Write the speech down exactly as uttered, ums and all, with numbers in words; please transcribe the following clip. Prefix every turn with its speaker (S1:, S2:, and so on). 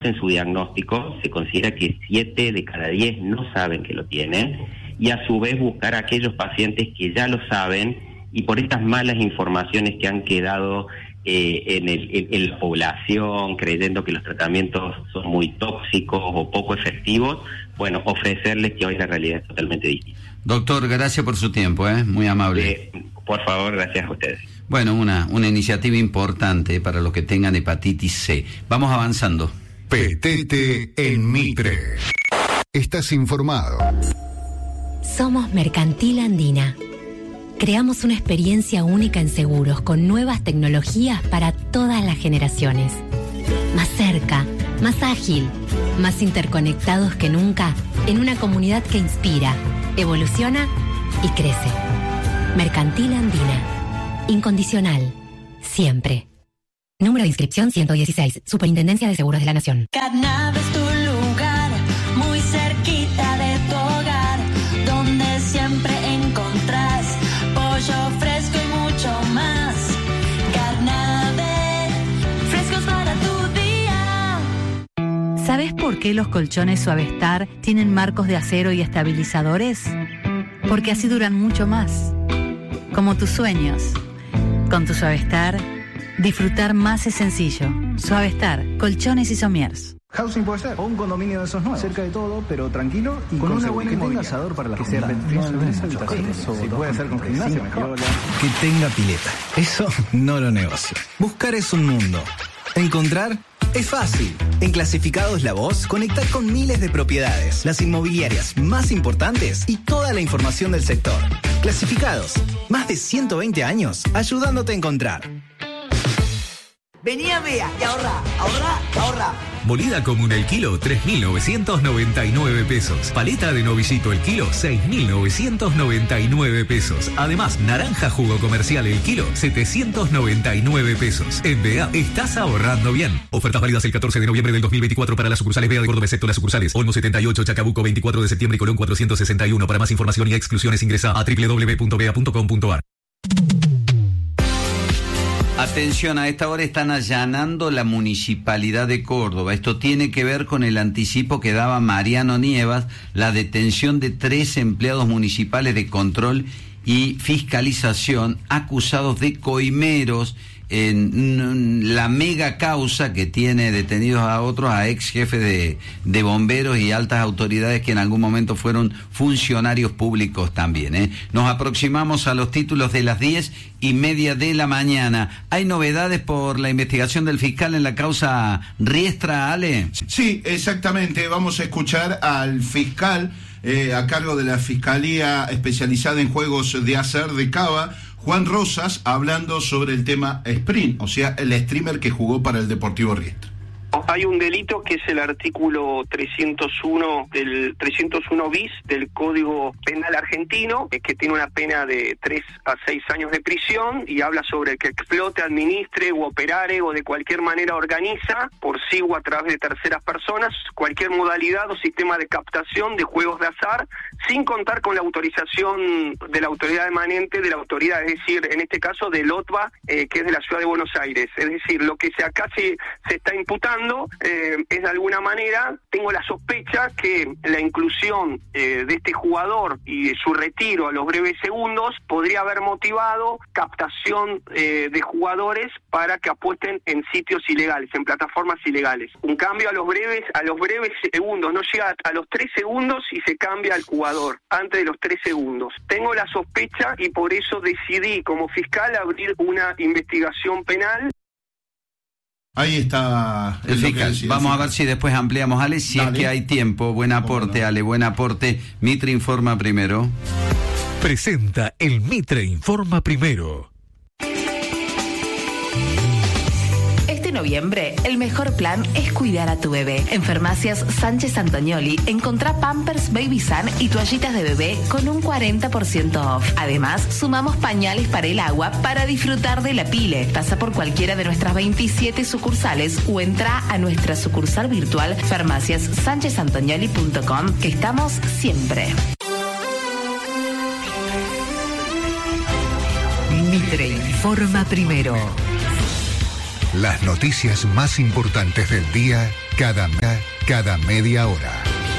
S1: en su diagnóstico, se considera que siete de cada diez no saben que lo tienen, y a su vez buscar a aquellos pacientes que ya lo saben y por estas malas informaciones que han quedado eh, en, el, en, en la población, creyendo que los tratamientos son muy tóxicos o poco efectivos, bueno, ofrecerles que hoy la realidad es totalmente distinta.
S2: Doctor, gracias por su tiempo, ¿eh? Muy amable.
S1: Eh, por favor, gracias a ustedes.
S2: Bueno, una, una iniciativa importante para los que tengan hepatitis C. Vamos avanzando.
S3: Petete en Mitre. Estás informado.
S4: Somos Mercantil Andina. Creamos una experiencia única en seguros con nuevas tecnologías para todas las generaciones. Más cerca, más ágil, más interconectados que nunca en una comunidad que inspira, evoluciona y crece. Mercantil Andina. Incondicional. Siempre. Número de inscripción ciento dieciséis. Superintendencia de Seguros de la Nación.
S5: Carnave es tu lugar, muy cerquita de tu hogar, donde siempre encontrás pollo fresco y mucho más. Carnave, frescos para tu día.
S6: ¿Sabes por qué los colchones Suavestar tienen marcos de acero y estabilizadores? Porque así duran mucho más. Como tus sueños. Con tu Suavestar, disfrutar más es sencillo. Suavestar, colchones y somiers.
S7: Housing puede ser, o un condominio de esos nuevos, cerca de todo, pero tranquilo y con, con una buena inmobiliaria. Asador para la que sea si puede ser con gimnasio, mejor.
S8: Que tenga pileta, eso no lo negocio. Buscar es un mundo. Encontrar es fácil. En Clasificados La Voz, conectar con miles de propiedades, las inmobiliarias más importantes y toda la información del sector. Clasificados, más de ciento veinte años ayudándote a encontrar.
S9: Vení a Bea y ahorra, ahorra, ahorra.
S10: Molida común el kilo, tres mil novecientos noventa y nueve pesos. Paleta de novillito el kilo, seis mil novecientos noventa y nueve pesos. Además, naranja jugo comercial el kilo, setecientos noventa y nueve pesos. En Bea, estás ahorrando bien. Ofertas válidas el catorce de noviembre del dos mil veinticuatro para las sucursales Bea de Córdoba, excepto las sucursales Olmo setenta y ocho, Chacabuco veinticuatro de septiembre y Colón cuatrocientos sesenta y uno. Para más información y exclusiones ingresa a doble u doble u doble u punto bea punto com punto a r.
S2: Atención, a esta hora están allanando la Municipalidad de Córdoba. Esto tiene que ver con el anticipo que daba Mariano Nievas, la detención de tres empleados municipales de control y fiscalización acusados de coimeros en la mega causa que tiene detenidos a otros, a ex jefes de, de bomberos y altas autoridades que en algún momento fueron funcionarios públicos también, ¿eh? Nos aproximamos a los títulos de las diez y media de la mañana. ¿Hay novedades por la investigación del fiscal en la causa Riestra, Ale?
S11: Sí, exactamente. Vamos a escuchar al fiscal eh, a cargo de la Fiscalía Especializada en Juegos de Azar de Cava, Juan Rosas, hablando sobre el tema Sprint, o sea, el streamer que jugó para el Deportivo Riestra.
S12: Hay un delito que es el artículo trescientos uno del trescientos uno bis del Código Penal argentino, que tiene una pena de tres a seis años de prisión y habla sobre el que explote, administre u operare o de cualquier manera organiza por sí o a través de terceras personas cualquier modalidad o sistema de captación de juegos de azar sin contar con la autorización de la autoridad emanente de la autoridad, es decir, en este caso del O T B A, eh, que es de la Ciudad de Buenos Aires. Es decir, lo que se acá se, se está imputando Eh, es de alguna manera, tengo la sospecha que la inclusión eh, de este jugador y de su retiro a los breves segundos podría haber motivado captación eh, de jugadores para que apuesten en sitios ilegales, en plataformas ilegales. Un cambio a los breves, a los breves segundos, no llega a los tres segundos y se cambia al jugador antes de los tres segundos. Tengo la sospecha y por eso decidí como fiscal abrir una investigación penal.
S11: Ahí está
S2: el fiscal. Vamos a ver si después ampliamos, Ale, si Dale. es que hay tiempo. Buen aporte, Ale, buen aporte. Mitre Informa Primero.
S10: Presenta el Mitre Informa Primero.
S13: Este noviembre, el mejor plan es cuidar a tu bebé. En Farmacias Sánchez Antonioli encontrá Pampers Baby Sun y toallitas de bebé con un cuarenta por ciento off. Además, sumamos pañales para el agua para disfrutar de la pile. Pasa por cualquiera de nuestras veintisiete sucursales o entra a nuestra sucursal virtual farmacias sánchez antonioli punto com, que estamos siempre.
S3: Mitre Informa Primero. Las noticias más importantes del día Cada, cada media hora.